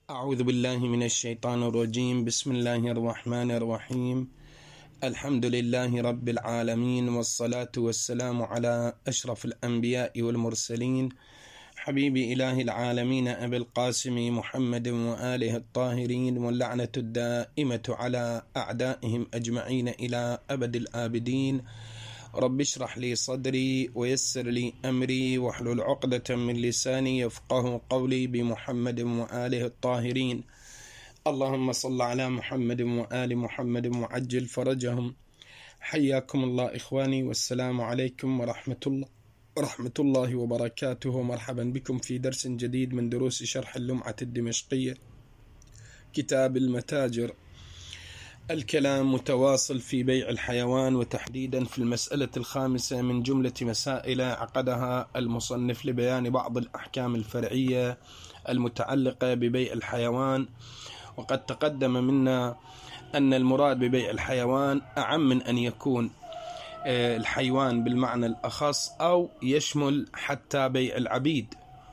أعوذ بالله من الشيطان الرجيم. بسم الله الرحمن الرحيم. الحمد لله رب العالمين، والصلاة والسلام على أشرف الأنبياء والمرسلين، حبيب إله العالمين أبي القاسم محمد وآله الطاهرين، واللعنة الدائمة على أعدائهم أجمعين إلى أبد الآبدين. رب اشرح لي صدري ويسر لي أمري واحلل عقدة من لساني يفقه قولي، بمحمد وآله الطاهرين. اللهم صل على محمد وآل محمد وعجل فرجهم. حياكم الله إخواني، والسلام عليكم ورحمة الله وبركاته. مرحبا بكم في درس جديد من دروس شرح اللمعة الدمشقية، كتاب المتاجر. الكلام متواصل في بيع الحيوان، وتحديدا في المسألة الخامسة من جملة مسائل عقدها المصنف لبيان بعض الأحكام الفرعية المتعلقة ببيع الحيوان. وقد تقدم منا أن المراد ببيع الحيوان أعم من أن يكون الحيوان بالمعنى الأخص، أو يشمل حتى بيع العبيد،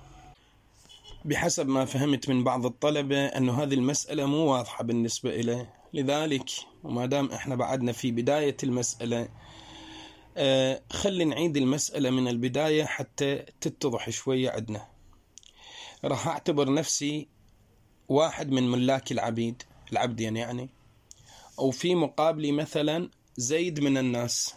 بحسب ما فهمت من بعض الطلبة أن هذه المسألة مو واضحة بالنسبة إليه. لذلك وما دام إحنا بعدنا في بداية المسألة، خلي نعيد المسألة من البداية حتى تتضح شوية عندنا. راح أعتبر نفسي واحد من ملاك العبدين يعني، أو في مقابلي مثلا زيد من الناس.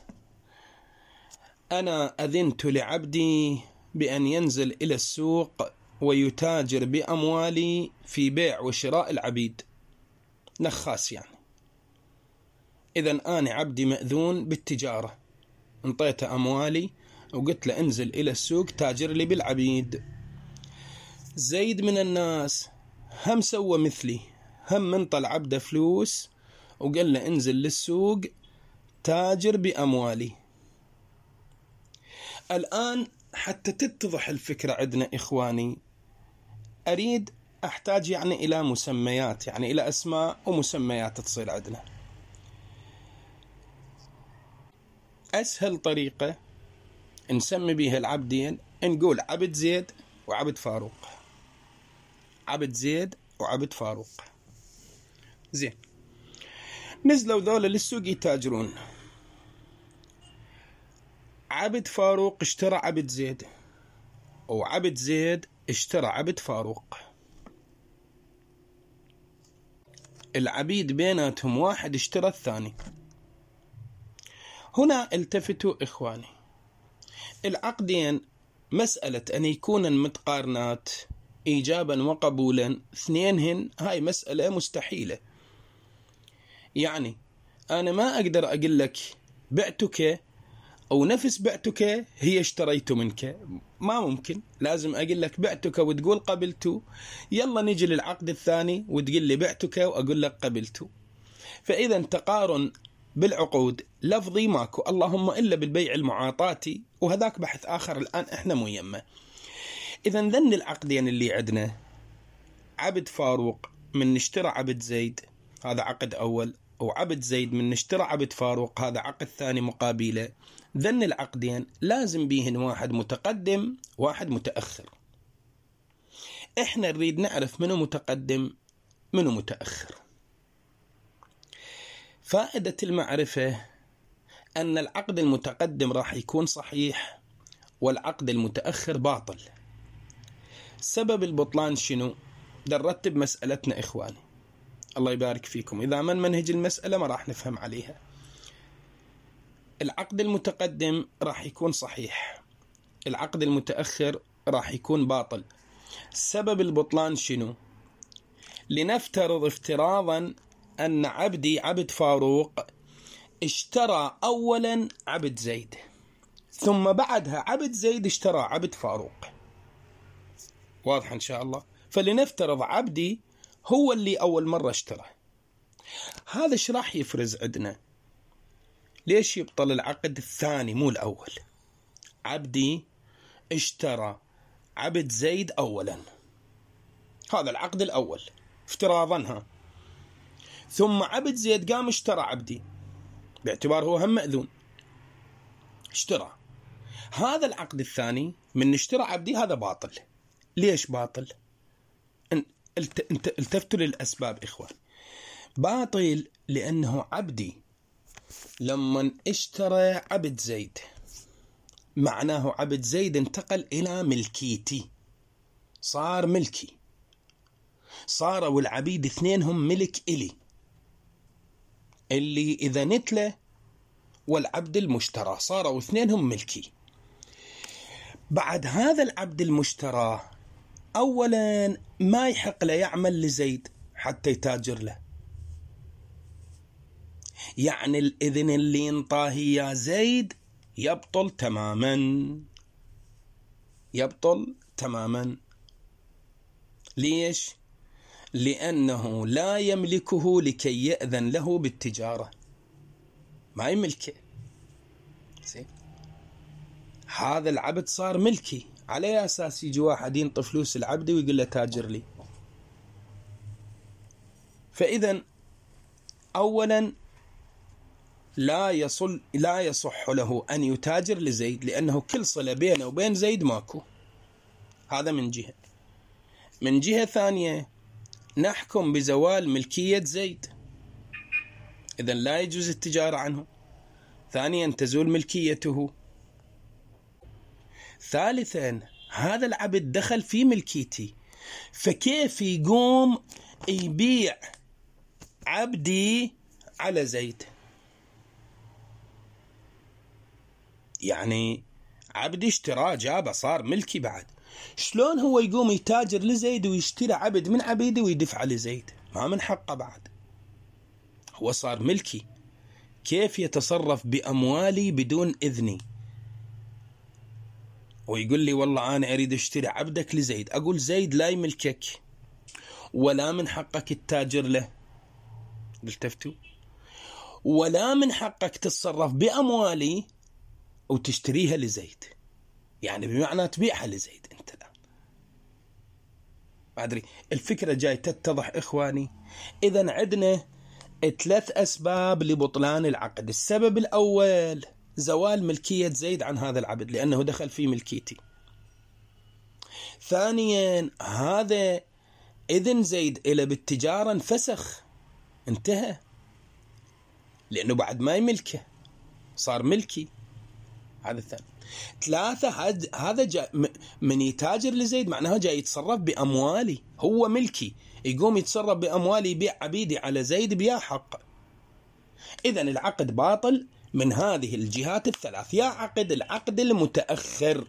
أنا أذنت لعبدي بأن ينزل إلى السوق ويتاجر بأموالي في بيع وشراء العبيد، نخاس يعني. إذن أنا عبدي مأذون بالتجارة، انطيته أموالي وقلت له انزل إلى السوق تاجر لي بالعبيد. زيد من الناس هم سوى مثلي، هم منطل عبده فلوس وقال له انزل للسوق تاجر بأموالي. الآن حتى تتضح الفكرة عندنا إخواني، أحتاج يعني إلى مسميات، يعني إلى أسماء ومسميات تصير عندنا. أسهل طريقة نسمي بها العبدين نقول عبد زيد وعبد فاروق. عبد زيد وعبد فاروق، زين. نزلوا ذولا للسوق يتاجرون. عبد فاروق اشترى عبد زيد، وعبد زيد اشترى عبد فاروق. العبيد بيناتهم واحد اشترى الثاني. هنا التفتوا إخواني، العقدين مسألة أن يكون متقارنات إيجابا وقبولا اثنينهن، هاي مسألة مستحيلة. يعني أنا ما أقدر أقول لك بعتك أو نفس بعتك هي اشتريت منك، ما ممكن. لازم أقول لك بعتك وتقول قبلت، يلا نجي للعقد الثاني وتقول لي بعتك وأقول لك قبلت. فإذا تقارن بالعقود لفظي ماكو، اللهم إلا بالبيع المعاطاتي، وهذاك بحث آخر الآن إحنا مو يمه. إذا ذن العقدين اللي عندنا، عبد فاروق من نشترى عبد زيد، هذا عقد أول، وعبد زيد من نشترى عبد فاروق، هذا عقد ثاني مقابله. ذن العقدين لازم بيهن واحد متقدم واحد متأخر. إحنا نريد نعرف منو متقدم منو متأخر. فائدة المعرفة أن العقد المتقدم راح يكون صحيح والعقد المتأخر باطل. سبب البطلان شنو؟ نرتب مسألتنا إخواني، الله يبارك فيكم. إذا من منهج المسألة ما راح نفهم عليها. العقد المتقدم راح يكون صحيح، العقد المتأخر راح يكون باطل. سبب البطلان شنو؟ لنفترض افتراضا أن عبدي عبد فاروق اشترى أولا عبد زيد، ثم بعدها عبد زيد اشترى عبد فاروق. واضح إن شاء الله؟ فلنفترض عبدي هو اللي أول مرة اشترى. هذا ايش راح يفرز عندنا؟ ليش يبطل العقد الثاني مو الأول؟ عبدي اشترى عبد زيد أولا، هذا العقد الأول افتراضا، ثم عبد زيد قام اشترى عبدي باعتبار هو هم مأذون، اشترى. هذا العقد الثاني من اشترى عبدي هذا باطل. ليش باطل؟ التفتوا للأسباب إخوان. باطل لأنه عبدي لما اشترى عبد زيد، معناه عبد زيد انتقل إلى ملكيتي، صار ملكي، صاروا العبيد اثنينهم ملك إلي، اللي إذا نتله والعبد المشترى، صاروا اثنينهم ملكي. بعد هذا العبد المشترى أولا ما يحق له يعمل لزيد حتى يتاجر له، يعني الإذن اللي انطاه يا زيد يبطل تماما، يبطل تماما. ليش؟ لأنه لا يملكه لكي يأذن له بالتجارة، ما يملكه. هذا العبد صار ملكي، على أساس يجي واحد ينطي فلوس العبد ويقول له تاجر لي. فإذا أولا لا يصح له أن يتاجر لزيد، لأنه كل صلة بينه وبين زيد ماكو. هذا من جهة. من جهة ثانية نحكم بزوال ملكية زيد، إذا لا يجوز التجارة عنه. ثانيا تزول ملكيته. ثالثا هذا العبد دخل في ملكيتي، فكيف يقوم يبيع عبدي على زيد؟ يعني عبدي اشتراه جابه صار ملكي، بعد شلون هو يقوم يتاجر لزيد ويشتري عبد من عبيدي ويدفع لزيد؟ ما من حقه، بعد هو صار ملكي، كيف يتصرف بأموالي بدون إذني؟ ويقول لي والله أنا أريد أشتري عبدك لزيد، أقول زيد لا يملكك ولا من حقك التاجر له، التفتوا، ولا من حقك تتصرف بأموالي وتشتريها لزيد، يعني بمعنى تبيعها لزيد أنت الآن. ما أدري الفكرة جاي تتضح إخواني. إذن عندنا 3 أسباب لبطلان العقد. السبب الأول زوال ملكية زيد عن هذا العبد لأنه دخل في ملكيتي. ثانيا هذا إذن زيد إلى بالتجارة انفسخ، انتهى، لأنه بعد ما يملكه صار ملكي. هذا الثاني. 3 هذا جاء من يتاجر لزيد معناه جاي يتصرف بأموالي، هو ملكي، يقوم يتصرف بأموالي، يبيع عبيدي على زيد بيا حق. إذن العقد باطل من هذه الجهات الثلاث. يا عقد العقد المتأخر،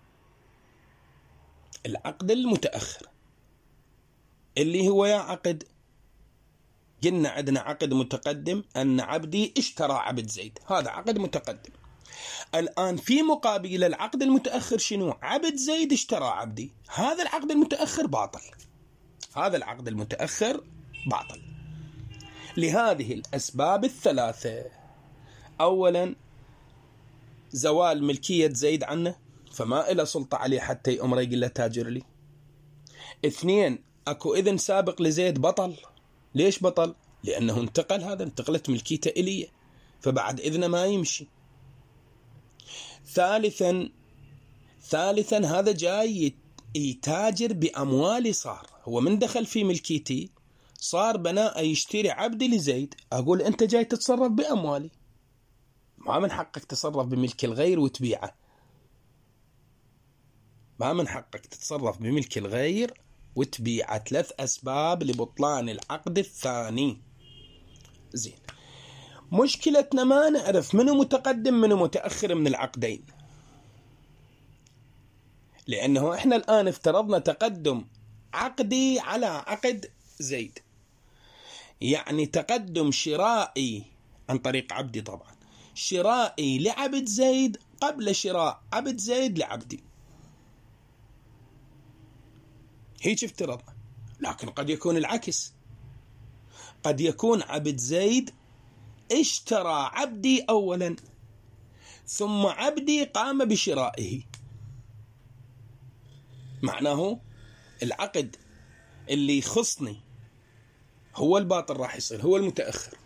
العقد المتأخر اللي هو يا عقد، قلنا عندنا عقد متقدم أن عبدي اشترى عبد زيد، هذا عقد متقدم. الآن في مقابل العقد المتأخر شنو؟ عبد زيد اشترى عبدي، هذا العقد المتأخر باطل، هذا العقد المتأخر باطل لهذه الأسباب الثلاثة. أولا زوال ملكية زيد عنه، فما إله سلطة عليه حتى يأمر يقول له تاجر لي. 2 أكو إذن سابق لزيد، بطل. ليش بطل؟ لأنه انتقل، هذا انتقلت ملكيته إليه، فبعد إذنه ما يمشي. ثالثا هذا جاي يتاجر بأموالي، صار هو من دخل في ملكيتي صار بناء يشتري عبدي لزيد، أقول أنت جاي تتصرف بأموالي، ما من حقك تتصرف بملك الغير وتبيعه، ما من حقك تتصرف بملك الغير وتبيعه. 3 أسباب لبطلان العقد الثاني. زين، مشكلتنا ما نعرف منو متقدم منو متأخر من العقدين، لأنه إحنا الآن افترضنا تقدم عقدي على عقد زيد، يعني تقدم شرائي عن طريق عبدي، طبعا شرائي لعبد زيد قبل شراء عبد زيد لعبدي، هيك افترضنا. لكن قد يكون العكس، قد يكون عبد زيد اشترى عبدي أولا ثم عبدي قام بشرائه، معناه العقد اللي يخصني هو الباطل راح يصير، هو المتأخر.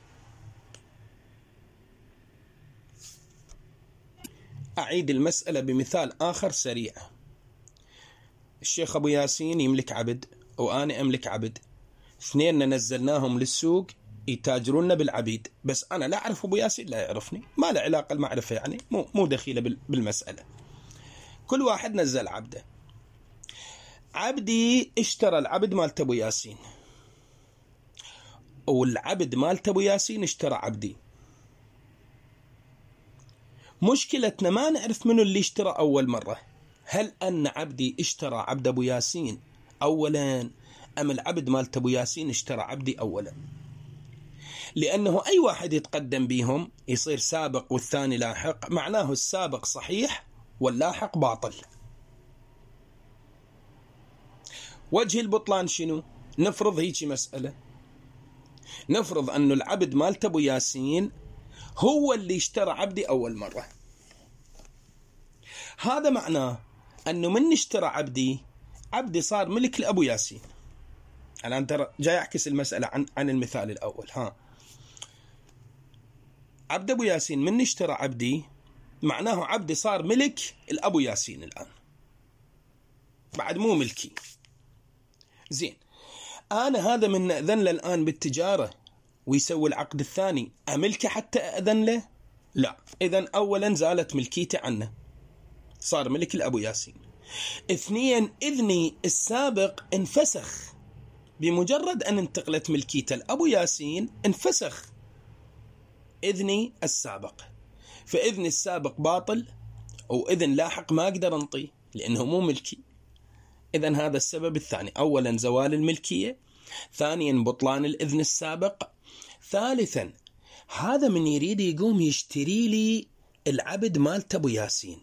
أعيد المسألة بمثال آخر سريع. الشيخ أبو ياسين يملك عبد وأنا أملك عبد، اثنين نزلناهم للسوق يتاجرون بالعبيد، بس أنا لا أعرف أبو ياسين لا يعرفني، ما له علاقة المعرفة، يعني مو دخيلة بالمسألة. كل واحد نزل عبده. عبدي اشترى العبد مالت أبو ياسين، والعبد مالت أبو ياسين اشترى عبدي. مشكلتنا ما نعرف منو اللي اشترى أول مرة، هل أن عبدي اشترى عبد أبو ياسين أولا، أم العبد مالت أبو ياسين اشترى عبدي أولا؟ لأنه أي واحد يتقدم بيهم يصير سابق والثاني لاحق، معناه السابق صحيح واللاحق باطل. وجه البطلان شنو؟ نفرض هيك مسألة، نفرض أنه العبد مالت أبو ياسين هو اللي اشترى عبدي أول مرة. هذا معناه أنه من اشترى عبدي صار ملك لأبو ياسين. الآن ترى جاي أعكس المسألة عن المثال الأول. عبد أبو ياسين من اشترى عبدي معناه عبدي صار ملك الأبو ياسين الآن، بعد مو ملكي. زين، أنا هذا من أذن له الآن بالتجارة ويسوي العقد الثاني، أملكه حتى أذن له؟ لا. إذن أولا زالت ملكيته عنه، صار ملك الأبو ياسين. اثنين، إذني السابق انفسخ، بمجرد أن انتقلت ملكيته الأبو ياسين انفسخ إذني السابق، فإذن السابق باطل، وإذن لاحق ما أقدر أنطيه لأنه مو ملكي. إذن هذا السبب الثاني، أولا زوال الملكية، ثانيا بطلان الإذن السابق، ثالثا هذا من يريد يقوم يشتري لي العبد مالت أبو ياسين،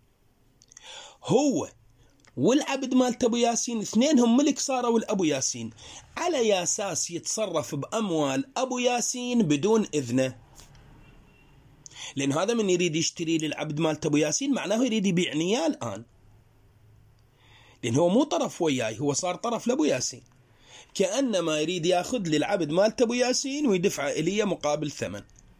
هو والعبد مالت أبو ياسين اثنينهم ملك صاروا الأبو ياسين، على أساس يتصرف بأموال أبو ياسين بدون إذنه. لأن هذا من يريد يشتري لي العبد مالت أبو ياسين معناه يريد يبيعني إياه الآن، لأن هو مو طرف وياي، هو صار طرف لأبو ياسين، كأنما يريد ياخذ لي العبد مالت أبو ياسين ويدفع إلي مقابل ثمن،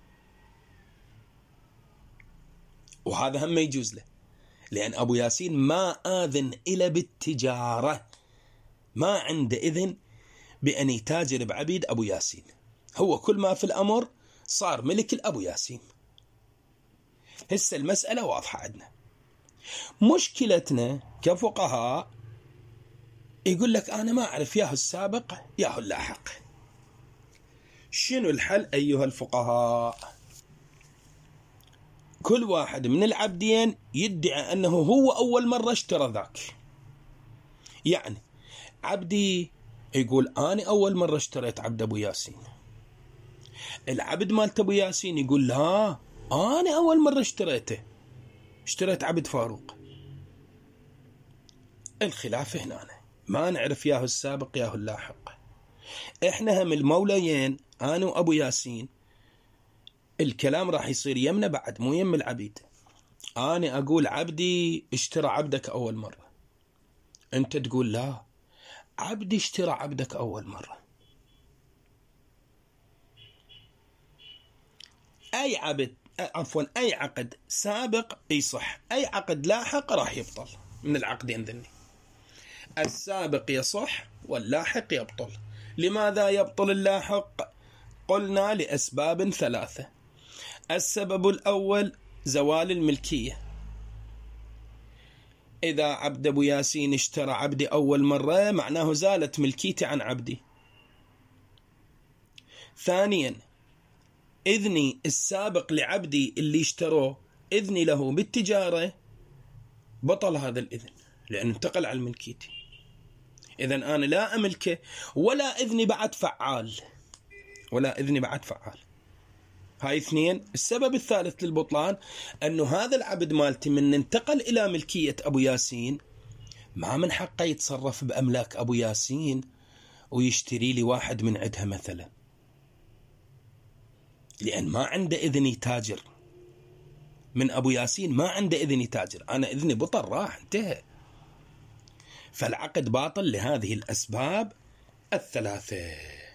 وهذا هم ما يجوز له، لأن أبو ياسين ما آذن إلى بالتجارة، ما عنده إذن بأن يتاجر بعبيد أبو ياسين، هو كل ما في الأمر صار ملك الأبو ياسين. هسه المسألة واضحة عندنا. مشكلتنا كفقهاء يقول لك أنا ما أعرف ياهو السابق ياهو اللاحق. شنو الحل أيها الفقهاء؟ كل واحد من العبدين يدعي أنه هو أول مرة اشترى ذاك، يعني عبدي يقول أنا أول مرة اشتريت عبد أبو ياسين، العبد مالت أبو ياسين يقول لا أنا أول مرة اشتريت عبد فاروق. الخلاف هنا ما نعرف ياهو السابق ياهو اللاحق. احنا هم الموليين أنا وأبو ياسين، الكلام راح يصير يمنا بعد مو يم العبيد. أنا أقول عبدي اشترى عبدك أول مرة، أنت تقول لا عبدي اشترى عبدك أول مرة. أي عقد سابق يصح، أي عقد لاحق راح يبطل من العقدين ذني. السابق يصح واللاحق يبطل. لماذا يبطل اللاحق؟ قلنا لأسباب ثلاثة. السبب الأول زوال الملكية، إذا عبد أبو ياسين اشترى عبدي أول مرة معناه زالت ملكيتي عن عبدي. ثانيا إذني السابق لعبدي اللي اشتروه، إذني له بالتجارة بطل هذا الإذن لأنه انتقل عن ملكيتي، إذن أنا لا أملكه ولا إذني بعد فعال، هاي اثنين. السبب الثالث للبطلان أنه هذا العبد مالتي من انتقل إلى ملكية أبو ياسين ما من حقه يتصرف بأملاك أبو ياسين ويشتري لي واحد من عندها مثلا، لأن ما عنده إذن يتاجر من أبو ياسين، ما عنده إذن يتاجر، أنا إذني بطل راح انتهى. فالعقد باطل لهذه الأسباب الثلاثة.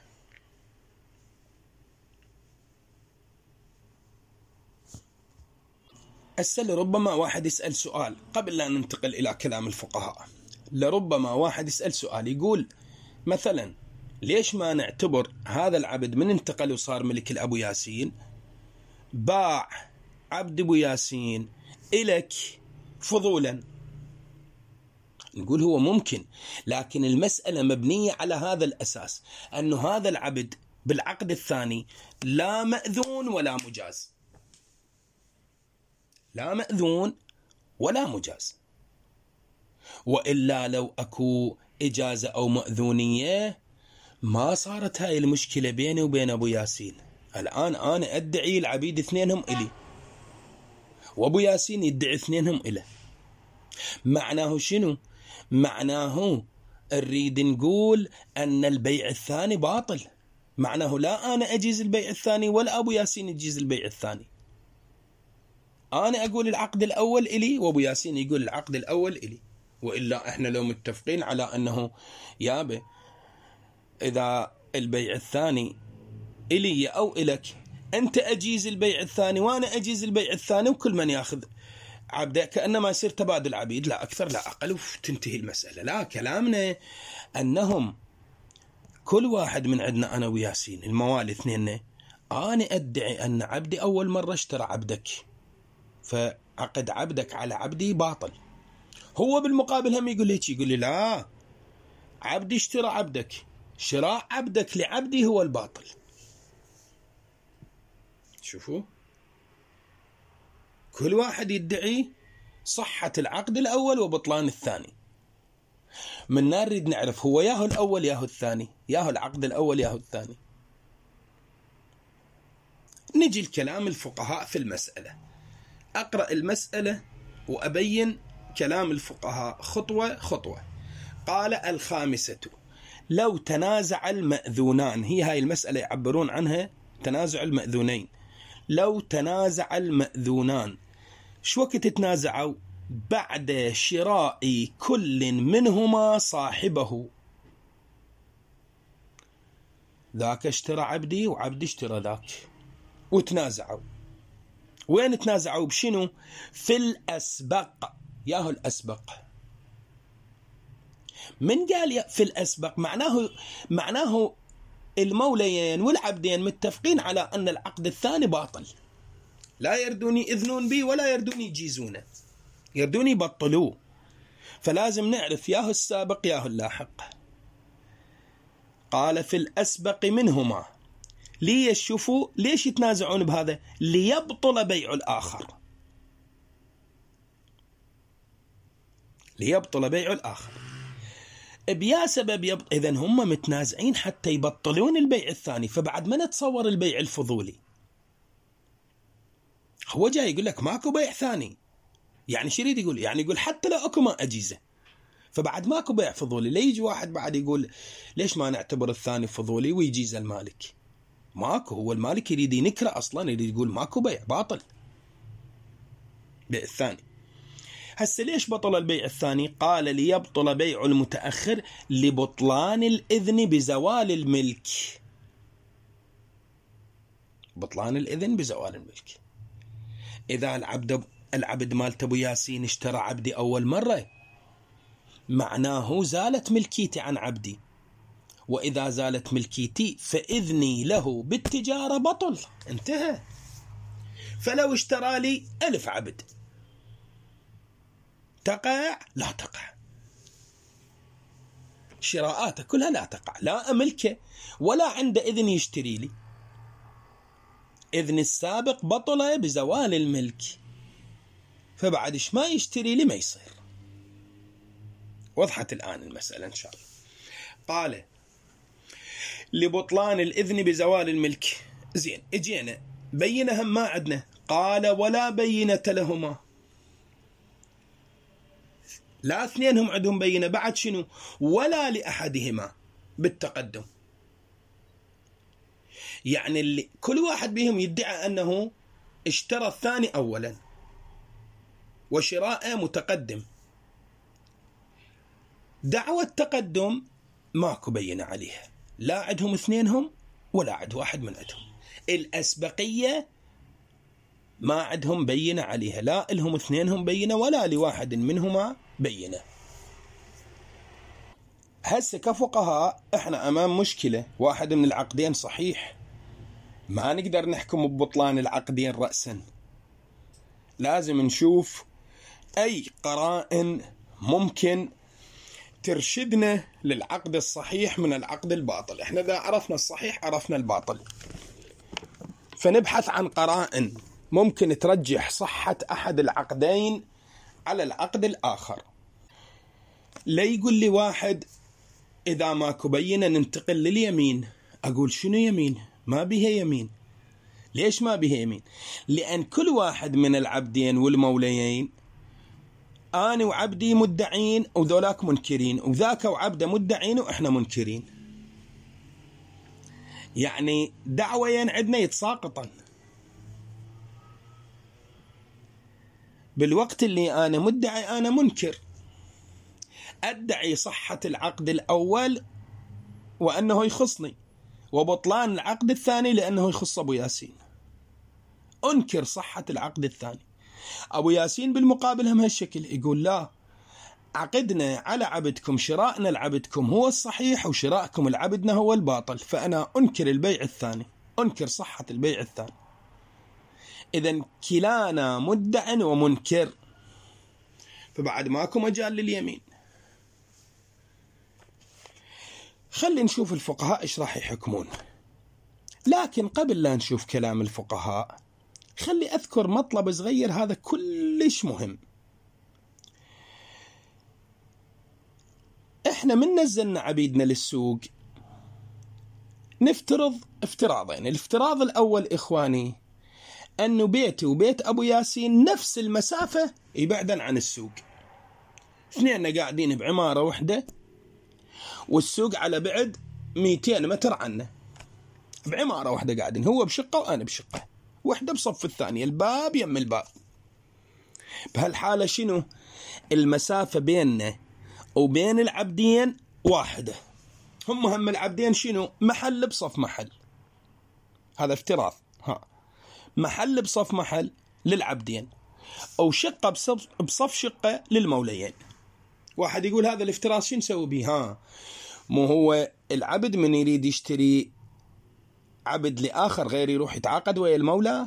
لربما واحد يسأل سؤال قبل لا ننتقل إلى كلام الفقهاء، لربما واحد يسأل سؤال يقول مثلا ليش ما نعتبر هذا العبد من انتقل وصار ملك لأبو ياسين، باع عبد أبو ياسين إلك فضولا، نقول هو ممكن، لكن المسألة مبنية على هذا الأساس، أن هذا العبد بالعقد الثاني لا مأذون ولا مجاز، لا مأذون ولا مجاز. وإلا لو أكو إجازة أو مأذونية ما صارت هاي المشكلة بيني وبين أبو ياسين. الآن أنا أدعي العبيد اثنينهم إلي، وأبو ياسين يدعي اثنينهم إله. معناه شنو؟ معناه نريد نقول أن البيع الثاني باطل، معناه لا أنا أجيز البيع الثاني ولا أبو ياسين يجيز البيع الثاني. أنا أقول العقد الأول إلي وأبو ياسين يقول العقد الأول إلي. وإلا إحنا لو متفقين على أنه يابا إذا البيع الثاني إلي أو إلك، أنت أجيز البيع الثاني وأنا أجيز البيع الثاني، وكل من يأخذ عبده كأنما يصير تبادل عبيد، لا أكثر لا أقل، وتنتهي المسألة. لا، كلامنا أنهم كل واحد من عندنا أنا وياسين الموالي اثنين، أنا أدعي أن عبدي أول مرة اشترى عبدك، فعقد عبدك على عبدي باطل. هو بالمقابل هم يقول لي يقول لي لا، عبدي اشترى عبدك، شراء عبدك لعبدي هو الباطل. شوفوا، كل واحد يدعي صحة العقد الأول وبطلان الثاني. من نريد نعرف هو ياهو الأول ياهو الثاني، ياهو العقد الأول ياهو الثاني. نجي الكلام الفقهاء في المسألة، أقرأ المسألة وأبين كلام الفقهاء خطوة خطوة. قال: الخامسة لو تنازع المأذونان، هي هاي المسألة يعبرون عنها تنازع المأذونين. لو تنازع المأذونان، شو وقت تنازعوا؟ بعد شراء كل منهما صاحبه. ذاك اشترى عبدي وعبدي اشترى ذاك، وتنازعوا. وين تنازعوا؟ بشنو؟ في الأسبق. ياهو الأسبق. من قال في الأسبق؟ معناه الموليين والعبدين متفقين على أن العقد الثاني باطل، لا يردون يأذنون به ولا يردون يجيزونه، يردون يبطلوه. فلازم نعرف ياهو السابق ياهو اللاحق. قال: في الأسبق منهما. ليشوفوا ليش يتنازعون بهذا؟ ليبطل بيع الآخر، ليبطل بيع الآخر. بيا سبب إذن هم متنازعين حتى يبطلون البيع الثاني. فبعد ما نتصور البيع الفضولي، هو جاي يقول لك ماكو بيع ثاني، يعني شو يريد يقول؟ يعني يقول حتى لو اكو ما أجيزه، فبعد ماكو بيع فضولي. لا يجي واحد بعد يقول ليش ما نعتبر الثاني فضولي ويجيز المالك؟ ماكو، هو المالك يريد ينكره أصلا، يريد يقول ماكو بيع، باطل بيع الثاني. هسه ليش بطل البيع الثاني؟ قال: ليبطل بيع المتأخر لبطلان الإذن بزوال الملك. بطلان الإذن بزوال الملك. إذا العبد مال أبو ياسين اشترى عبدي أول مرة، معناه زالت ملكيتي عن عبدي، وإذا زالت ملكيتي فإذني له بالتجارة بطل، انتهى. فلو اشترى لي 1000 عبد، تقع؟ لا تقع، شراءاته كلها لا تقع، لا أملكه ولا عنده إذن يشتري لي. إذن السابق بطل بزوال الملك، فبعد إيش ما يشتري لي ما يصير. وضحت الآن المسألة إن شاء الله. قال: لبطلان الإذن بزوال الملك. زين، اجينا بينة هم ما عندنا. قال: ولا بينة لهما. لا اثنينهم عندهم بينة، بعد شنو؟ ولا لأحدهما بالتقدم. يعني اللي كل واحد بهم يدعي أنه اشترى الثاني أولا وشراءه متقدم. دعوة تقدم ماكو بينة عليها، لا عندهم اثنينهم ولا عند واحد من عندهم. الأسبقية ما عندهم بينة عليها، لا لهم اثنينهم بينة ولا لواحد منهما بينة. هسه كفقهاء احنا امام مشكلة، واحد من العقدين صحيح، ما نقدر نحكم ببطلان العقدين رأسا، لازم نشوف اي قرائن ممكن ترشدنا للعقد الصحيح من العقد الباطل. احنا اذا عرفنا الصحيح عرفنا الباطل، فنبحث عن قرائن ممكن ترجح صحة احد العقدين على العقد الاخر. لا يقول لي واحد إذا ماكو بينة ننتقل لليمين، أقول شنو يمين؟ ما بها يمين. ليش ما بها يمين؟ لأن كل واحد من العبدين والموليين، أنا وعبدي مدعين وذولاك منكرين، وذاك وعبده مدعين وإحنا منكرين، يعني دعوين عندنا يتساقطن. بالوقت اللي أنا مدعي أنا منكر، أدعي صحة العقد الأول وأنه يخصني، وبطلان العقد الثاني لأنه يخص أبو ياسين، أنكر صحة العقد الثاني. أبو ياسين بالمقابل هم هالشكل، يقول لا، عقدنا على عبدكم، شرائنا العبدكم هو الصحيح وشراءكم العبدنا هو الباطل، فأنا أنكر البيع الثاني، أنكر صحة البيع الثاني. إذن كلانا مدع ومنكر، فبعد ماكو مجال لليمين. خلي نشوف الفقهاء إيش راح يحكمون. لكن قبل لا نشوف كلام الفقهاء، خلي أذكر مطلب صغير هذا كلش مهم. إحنا من نزلنا عبيدنا للسوق نفترض افتراضين. الافتراض الأول إخواني أنه بيتي وبيت أبو ياسين نفس المسافة يبعدن عن السوق، اثنين قاعدين بعمارة واحدة والسوق على بعد 200 متر عنه، بعمارة واحدة قاعدين، هو بشقة وأنا بشقة، واحدة بصف الثانية، الباب يم الباب. بهالحالة شنو المسافة بيننا وبين العبدين؟ واحدة. هم العبدين شنو؟ محل بصف محل، هذا افتراض. محل بصف محل للعبدين، أو شقة بصف شقة للموليين. واحد يقول هذا الافتراض شو نسوي به؟ مو هو العبد من يريد يشتري عبد لآخر غير يروح يتعاقد ويا المولى؟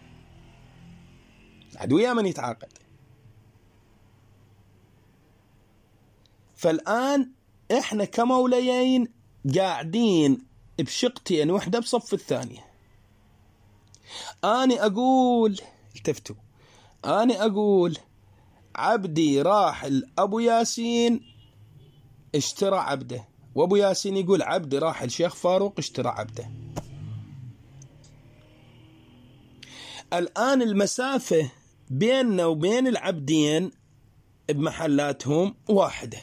عدوية من يتعاقد. فالآن إحنا كموليين قاعدين بشقتين وحدة بصف الثانية. أنا أقول، التفتوا، أنا أقول عبدي راح لأبو ياسين اشترى عبده، وأبو ياسين يقول عبدي راح الشيخ فاروق اشترى عبده. الآن المسافة بيننا وبين العبدين بمحلاتهم واحدة.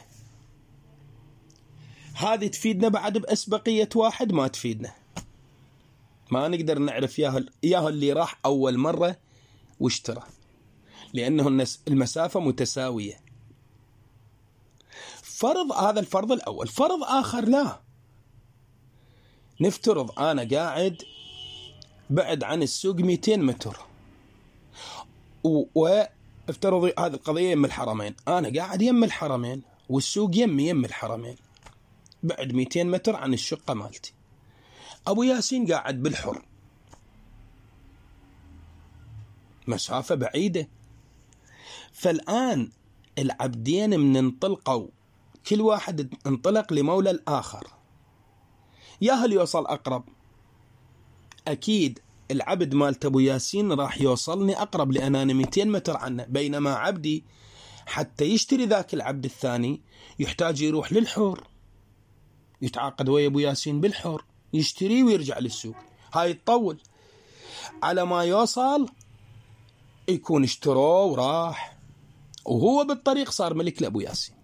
هذه تفيدنا بعد بأسبقية واحد؟ ما تفيدنا، ما نقدر نعرف ياهو اللي راح أول مرة واشترى، لأنه المسافة متساوية. فرض هذا الفرض الأول. فرض آخر، لا، نفترض أنا قاعد بعد عن السوق 200 متر، وافترض هذه القضية يم الحرمين، أنا قاعد يم الحرمين والسوق يم الحرمين، بعد 200 متر عن الشقة مالتي. أبو ياسين قاعد بالحر، مسافة بعيدة. فالآن العبدين من انطلقوا، كل واحد انطلق لمولى الآخر، ياهل يوصل أقرب. أكيد العبد مال أبو ياسين راح يوصلني أقرب لأن أنا 200 متر عنه، بينما عبدي حتى يشتري ذاك العبد الثاني يحتاج يروح للحر، يتعاقد ويا أبو ياسين بالحر، يشتري ويرجع للسوق، هاي تطول على ما يوصل يكون اشتروه وراح، وهو بالطريق صار ملك لأبو ياسين.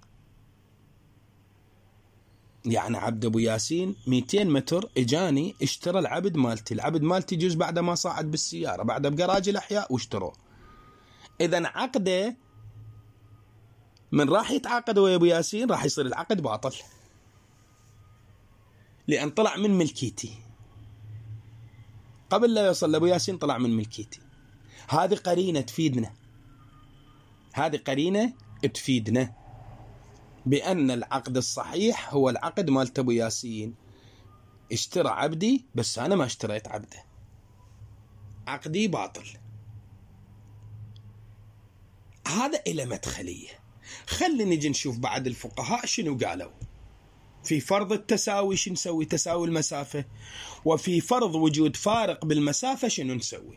يعني عبد أبو ياسين 200 متر اجاني اشترى العبد مالتي، العبد مالتي جزء بعد ما صعد بالسيارة بعد بقراج الأحياء واشتروه. إذن عقده من راح يتعاقد ويا أبو ياسين راح يصير العقد باطل، لأن طلع من ملكيتي، قبل لا يوصل لأبو ياسين طلع من ملكيتي. هذه قرينة تفيدنا، هذه قرينة تفيدنا. بأن العقد الصحيح هو العقد مال أبو ياسين. اشترى عبدي بس أنا ما اشتريت عبده، عقدي باطل. هذا إلى مدخلية. خلينا نجي نشوف بعد الفقهاء شنو قالوا في فرض التساوي. شنو نسوي؟ تساوي المسافة. وفي فرض وجود فارق بالمسافة شنو نسوي؟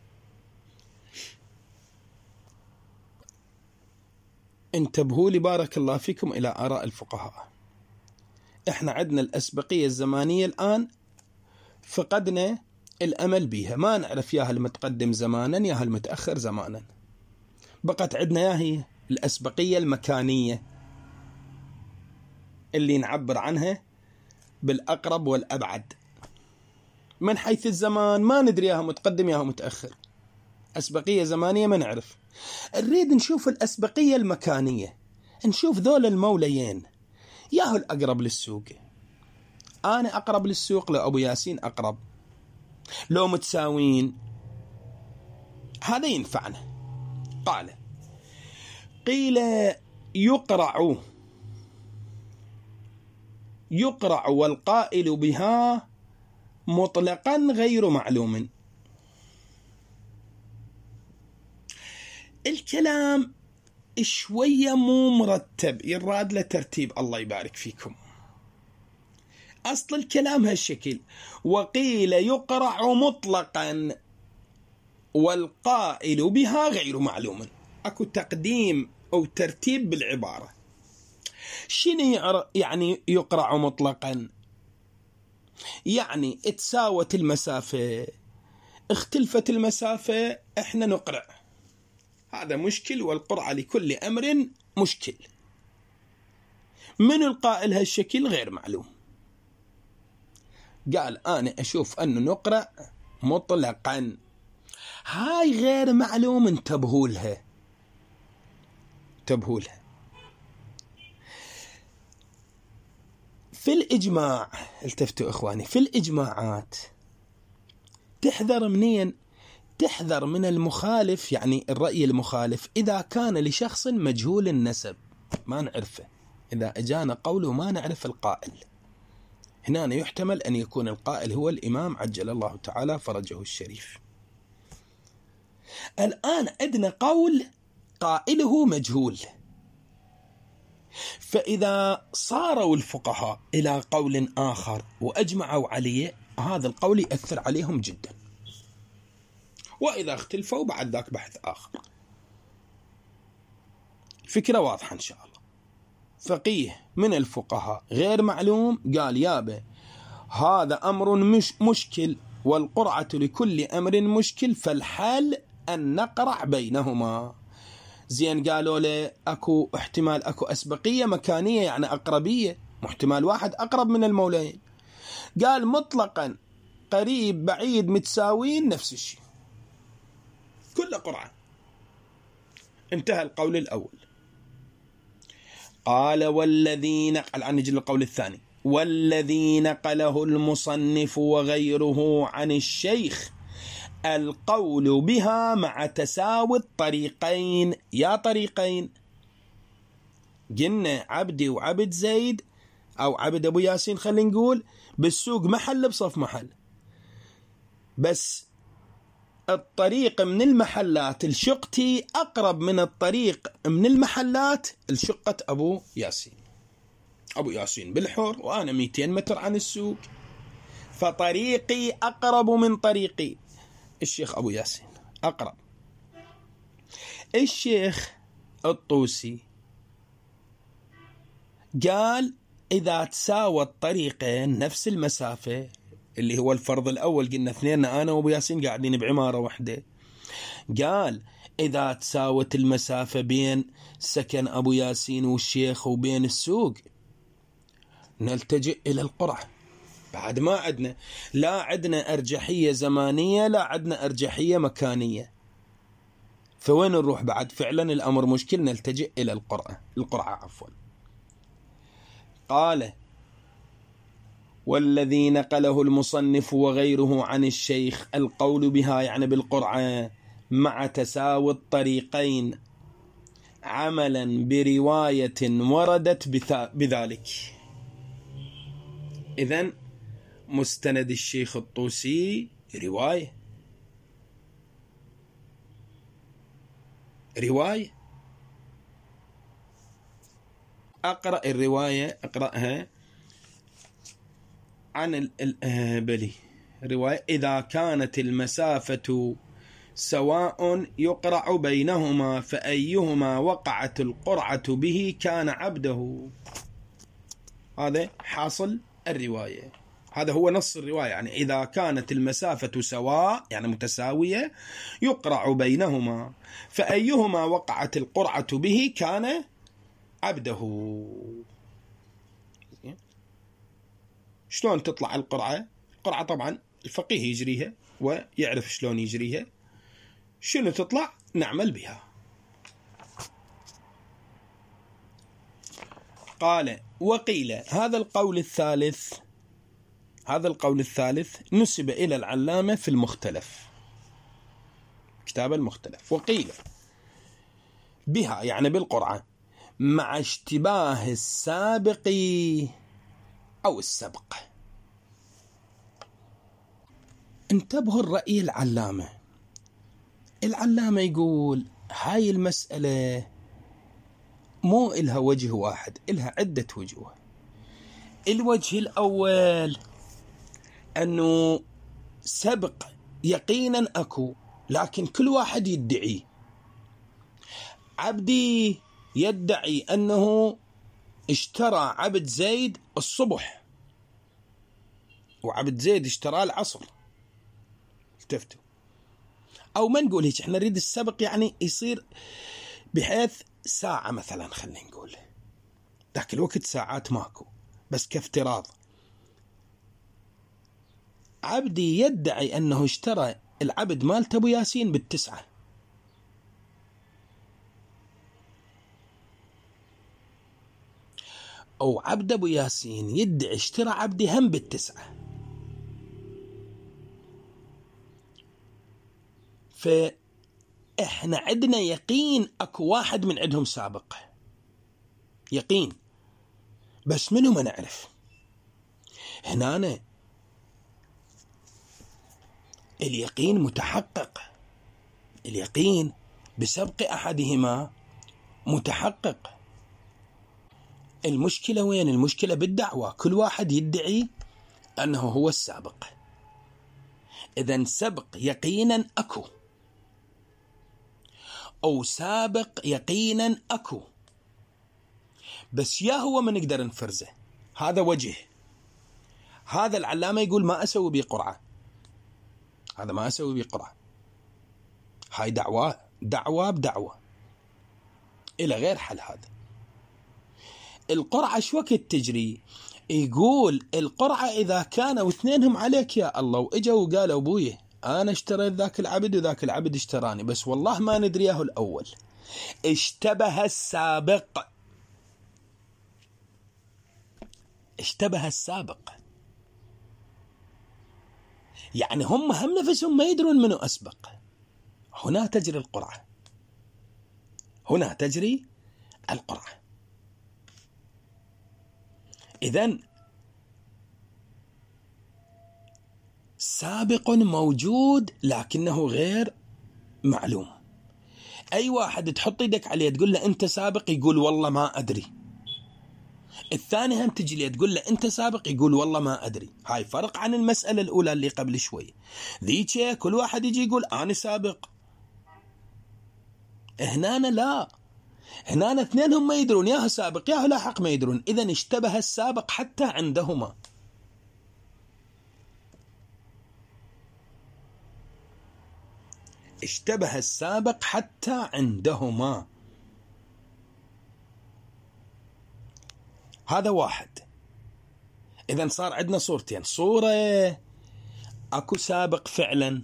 انتبهوا لي بارك الله فيكم إلى آراء الفقهاء. احنا عندنا الأسبقية الزمانية الآن فقدنا الأمل بها، ما نعرف ياها المتقدم زمانا ياها المتأخر زمانا. بقت عندنا ياهي الأسبقية المكانية اللي نعبر عنها بالأقرب والأبعد. من حيث الزمان ما ندري ياها متقدم ياها متأخر، أسبقية زمانية ما نعرف. نريد نشوف الأسبقية المكانية، نشوف ذول الموليين ياهو الأقرب للسوق. أنا أقرب للسوق لو أبو ياسين أقرب، لو متساوين، هذا ينفعنا. قيل يقرع والقائل بها مطلقا غير معلوم. الكلام شوية مو مرتب، يراد له ترتيب. الله يبارك فيكم. أصل الكلام هالشكل: وقيل يقرع مطلقا والقائل بها غير معلوم. أكو تقديم أو ترتيب بالعبارة. شنو يعني يقرع مطلقا؟ يعني اتساوت المسافة، اختلفت المسافة، احنا نقرع، هذا مشكل، والقرعة لكل أمر مشكل. من القائل هالشكل غير معلوم. قال أنا أشوف أنه نقرأ مطلقا، هاي غير معلوم. انتبهوا لها. في الإجماع، التفتوا إخواني، في الإجماعات تحذر منين؟ تحذر من المخالف، يعني الرأي المخالف إذا كان لشخص مجهول النسب ما نعرفه. إذا أجانا قوله ما نعرف القائل، هنا يحتمل أن يكون القائل هو الإمام عجل الله تعالى فرجه الشريف. الآن عندنا قول قائله مجهول، فإذا صاروا الفقهاء إلى قول آخر وأجمعوا عليه، هذا القول يأثر عليهم جدا. وإذا اختلفوا بعد ذاك بحث آخر. فكرة واضحة إن شاء الله. فقيه من الفقهاء غير معلوم قال يابا هذا أمر مشكل، والقرعة لكل أمر مشكل، فالحل أن نقرع بينهما. زين، قالوا له أكو احتمال، أكو أسبقية مكانية يعني أقربية، محتمل واحد أقرب من المولين. قال مطلقا قريب بعيد متساوين نفس الشيء، كل قرعة. انتهى القول الأول. قال والذين، الآن نجي للقول الثاني: والذي نقله المصنف وغيره عن الشيخ القول بها مع تساوي الطريقين. يا طريقين، قلنا عبدي وعبد زيد أو عبد أبو ياسين، خلينا نقول بالسوق محل بصف محل، بس الطريق من المحلات الشقتي أقرب من الطريق من المحلات الشقة أبو ياسين. أبو ياسين بالحر وأنا 200 متر عن السوق، فطريقي أقرب من طريقي الشيخ أبو ياسين، أقرب. الشيخ الطوسي قال إذا تساوى الطريقين نفس المسافة، اللي هو الفرض الأول، قلنا اثنين أنا وأبو ياسين قاعدين بعمارة واحدة، قال إذا تساوت المسافة بين سكن أبو ياسين والشيخ وبين السوق نلتجئ إلى القرعة. بعد ما عندنا، لا عندنا أرجحية زمانية، لا عندنا أرجحية مكانية، فوين نروح بعد؟ فعلا الأمر مشكل، نلتجئ إلى القرعة. قال والذي نقله المصنف وغيره عن الشيخ القول بها يعني بالقرعة مع تساوي الطريقين عملا برواية وردت بذلك. إذن مستند الشيخ الطوسي رواية أقرأ الرواية، أقرأها عن بلي رواية: إذا كانت المسافة سواء يقرع بينهما فأيهما وقعت القرعة به كان عبده. هذا حاصل الرواية، هذا هو نص الرواية. يعني إذا كانت المسافة سواء يعني متساوية يقرع بينهما فأيهما وقعت القرعة به كان عبده. شلون تطلع القرعة؟ القرعة طبعا الفقيه يجريها ويعرف شلون يجريها، شنو تطلع نعمل بها. قال: وقيل هذا القول الثالث نسب إلى العلامة في المختلف، كتاب المختلف. وقيل بها يعني بالقرعة مع اشتباه السابق أو السبق. انتبهوا الرأي العلامة يقول هاي المسألة مو إلها وجه واحد، إلها عدة وجوه. الوجه الأول أنه سبق يقينا أكو، لكن كل واحد يدعي. عبدي يدعي أنه اشترى عبد زيد الصبح وعبد زيد اشترى العصر، التفتوا. أو ما نقول هيك، احنا نريد السبق يعني يصير بحيث ساعة مثلا، خلينا نقول ذاك الوقت ساعات ماكو، بس كافتراض. عبدي يدعي أنه اشترى العبد مالت أبو ياسين ب9، أو عبد أبو ياسين يدعي اشترى عبدي هم ب9. فإحنا عندنا يقين أكو واحد من عندهم سابق، يقين، بس منو ما نعرف. هنا اليقين متحقق، اليقين بسبق أحدهما متحقق. المشكلة وين؟ المشكلة بالدعوة، كل واحد يدعي أنه هو السابق. إذن سبق يقينا أكو أو سابق يقينا أكو، بس يا هو ما نقدر نفرزه. هذا وجه. هذا العلامة يقول ما أسوي بيه قرعة، هذا ما أسوي بيه قرعة، هاي دعوة بدعوة إلى غير حل. هذا القرعة شو وقت تجري؟ يقول القرعة إذا كانوا اثنينهم عليك يا الله، وإجوا وقالوا أبوي أنا اشتريت ذاك العبد وذاك العبد اشتراني، بس والله ما ندريه الأول، اشتبه السابق، اشتبه السابق. يعني هم نفسهم ما يدرون منو أسبق. هنا تجري القرعة، هنا تجري القرعة. إذن سابق موجود لكنه غير معلوم. أي واحد تحط يدك عليه تقول له أنت سابق يقول والله ما أدري، الثاني هم تجي ليه تقول له أنت سابق يقول والله ما أدري. هاي فرق عن المسألة الأولى اللي قبل شوي، ذيك كل واحد يجي يقول أنا سابق. هنا لا، هنا اثنينهم ما يدرون، ياهو سابق ياهو لاحق ما يدرون. إذن اشتبه السابق حتى عندهما. اشتبه السابق حتى عندهما. هذا واحد. إذن صار عندنا صورتين، صورة أكو سابق فعلا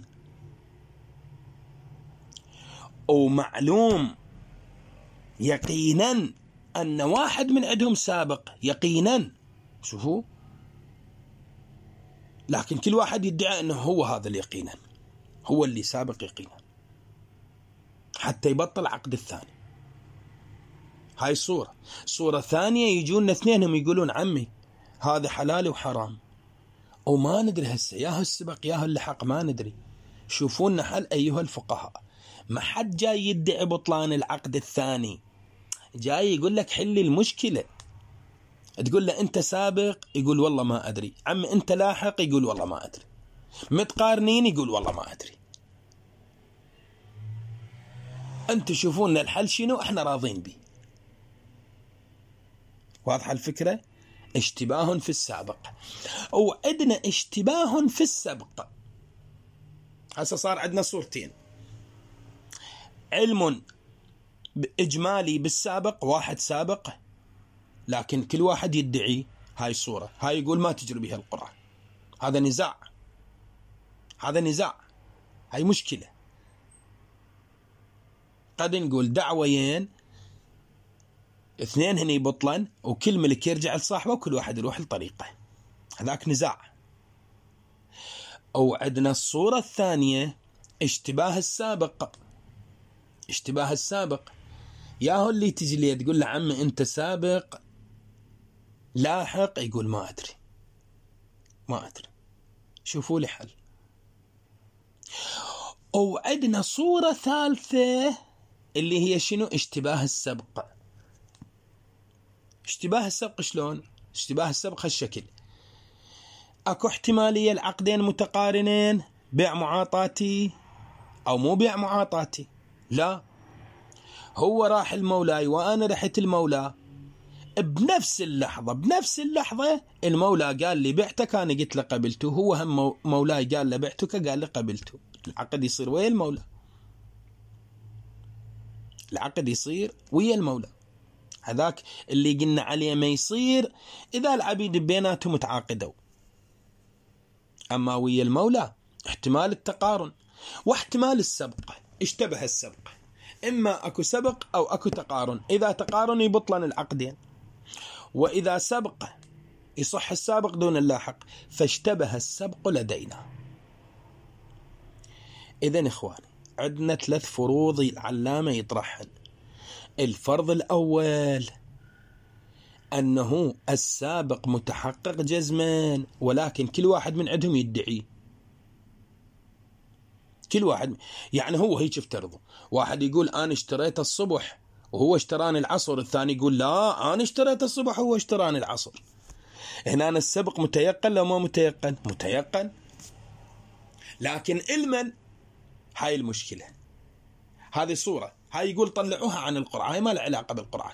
ومعلوم يقينا أن واحد من عندهم سابق يقينا، شوفوا، لكن كل واحد يدعي أنه هو هذا اليقينا، هو اللي سابق يقينا حتى يبطل عقد الثاني. هاي صورة ثانية يجون اثنينهم يقولون عمي هذا حلال وحرام وما ندري هسه ياهو السبق ياهو اللحق ما ندري. شوفونا حل أيها الفقهاء. ما حد جاي يدعي بطلان العقد الثاني، جاي يقول لك حلي المشكلة. تقول له أنت سابق يقول والله ما أدري، عم أنت لاحق يقول والله ما أدري، متقارنين يقول والله ما أدري. أنت شوفونا الحل شنو احنا راضين به. واضحة الفكرة؟ اشتباه في السابق وعندنا اشتباه في السبق. هسه صار عندنا صورتين، علم إجمالي بالسابق، واحد سابق لكن كل واحد يدعي هاي الصورة، هاي يقول ما تجري بها القرآن. هذا نزاع، هاي مشكلة. قد نقول دعوين اثنين هني بطلن وكل ملك يرجع لصاحبه وكل واحد يروح لطريقه، هذاك نزاع. أو عندنا الصورة الثانية اشتباه السابق. ياهو اللي تجي لي تقول له عم أنت سابق لاحق يقول ما أدري. شوفوا لي حل. أو عندنا صورة ثالثة اللي هي شنو؟ اشتباه السبق شلون؟ اشتباه السبق هالشكل. اكو احتمالية العقدين متقارنين، بيع معاطاتي او مو بيع معاطاتي. لا، هو راح المولاي وانا رحت المولى، بنفس اللحظة المولى قال لي بعتك، انا قلت له قبلته، هو هم مولاي قال له بعتك، قال لي قبلته. العقد يصير ويا المولى. هذاك اللي قلنا عليه ما يصير إذا العبيد بيناتهم متعاقدوا. أما ويا المولى احتمال التقارن واحتمال السبق. اشتبه السبق، إما أكو سبق أو أكو تقارن. إذا تقارن يبطلن العقدين، وإذا سبق يصح السابق دون اللاحق، فاشتبه السبق لدينا. إذن إخواني عندنا 3 فروض العلامة يطرحن. الفرض الأول أنه السابق متحقق جزما، ولكن كل واحد من عندهم يدعي. كل واحد يعني هو هيك افترضوا، واحد يقول أنا اشتريت الصبح وهو اشتراني العصر، الثاني يقول لا أنا اشتريت الصبح وهو اشتراني العصر. هنا السبق متيقن لو ما متيقن. لكن علما هاي المشكلة. هذه صورة، هاي يقول طلعوها عن القرآن، هاي ما له علاقة بالقرآن.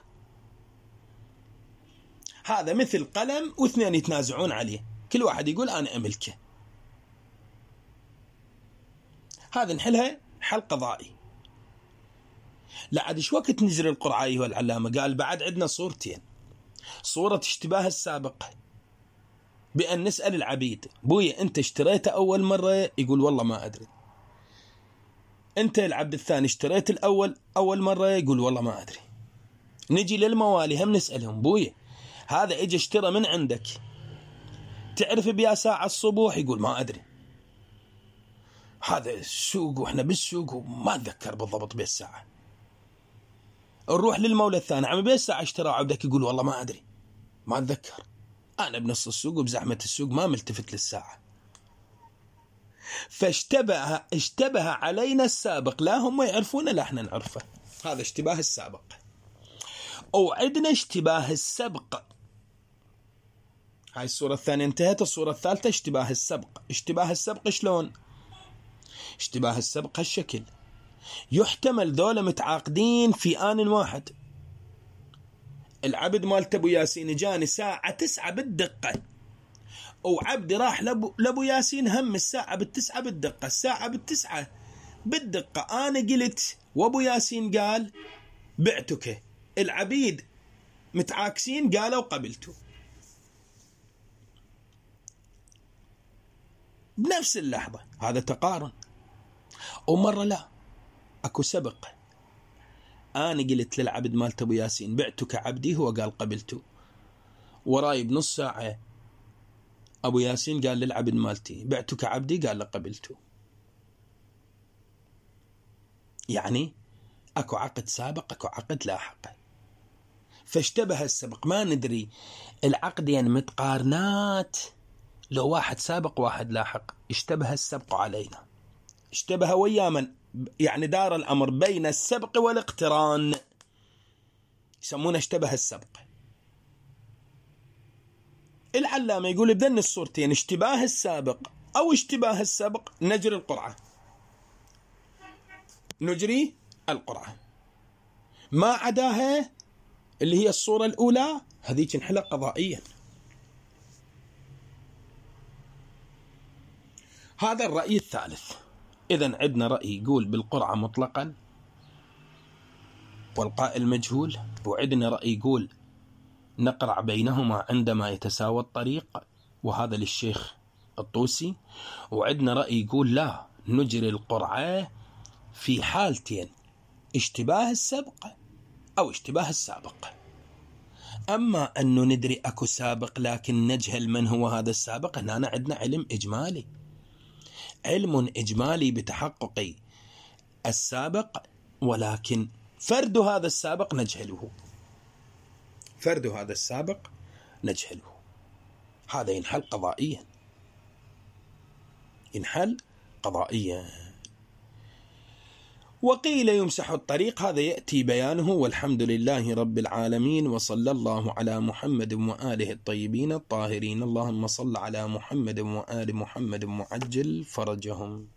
هذا مثل قلم واثنين يتنازعون عليه، كل واحد يقول أنا أملكه. هذا نحلها حل قضائي. لا عاد ايش وقت نجري القرعة أيها العلامة؟ قال بعد عندنا صورتين. صورة اشتباه السابق بأن نسأل العبيد بويا أنت اشتريت أول مرة؟ يقول والله ما أدري. أنت العبد الثاني اشتريت أول مرة؟ يقول والله ما أدري. نجي للموالي هم نسألهم بويا هذا اجى اشترى من عندك تعرف بيا ساعة الصبح؟ يقول ما أدري. هذا السوق واحنا بالسوق وما أتذكر بالضبط بالساعة. نروح للمولى الثاني عم بالساعة اشترى عبدك؟ يقول والله ما أدري ما أتذكر، أنا بنص السوق وبزحمة السوق ما ملتفت للساعة. فاشتبه علينا السابق، لا هم يعرفون لا احنا نعرفه. هذا اشتباه السابق. أو عندنا اشتباه السبق. هاي الصورة الثانية انتهت. الصورة الثالثة اشتباه السبق شلون؟ اشتباه السبق هالشكل. يحتمل ذولا متعاقدين في آن واحد. العبد مال أبو ياسين جاني ساعة 9 بالدقة، وعبد راح لأبو ياسين هم الساعة 9 بالدقة. الساعة 9 بالدقة أنا قلت وأبو ياسين قال بعتك. العبيد متعاكسين قالوا قبلته بنفس اللحظة. هذا تقارن. ومرة لا أكو سبق، أنا قلت للعبد مال أبو ياسين بعتك عبدي، هو قال قبلته. وراي بنص ساعة أبو ياسين قال للعبد مالتي بعتك عبدي، قال له قبلته. يعني أكو عقد سابق أكو عقد لاحق. فاشتبه السبق، ما ندري العقدين متقارنات لو واحد سابق واحد لاحق. اشتبه السبق علينا، اشتبه ويا من؟ يعني دار الأمر بين السبق والاقتران، يسمونه اشتبه السبق. العلامة يقول بذن الصورتين اشتباه السابق أو اشتباه السبق نجري القرعة، نجري القرعة. ما عداها اللي هي الصورة الأولى هذيك نحلها قضائيا. هذا الرأي الثالث. إذن عندنا رأي يقول بالقرعة مطلقا والقائل مجهول، وعندنا رأي يقول نقرع بينهما عندما يتساوى الطريق، وهذا للشيخ الطوسي. وعندنا رأي يقول لا، نجري القرعة في حالتين، اشتباه السبق أو اشتباه السابق. أما أنه ندري أكو سابق لكن نجهل من هو هذا السابق، هنا عندنا علم إجمالي، علم إجمالي بتحقق السابق، ولكن فرد هذا السابق نجهله، فرد هذا السابق نجهله. هذا ينحل قضائيا، ينحل قضائيا. وقيل يمسح الطريق، هذا يأتي بيانه. والحمد لله رب العالمين، وصلى الله على محمد وآله الطيبين الطاهرين. اللهم صل على محمد وآل محمد معجل فرجهم.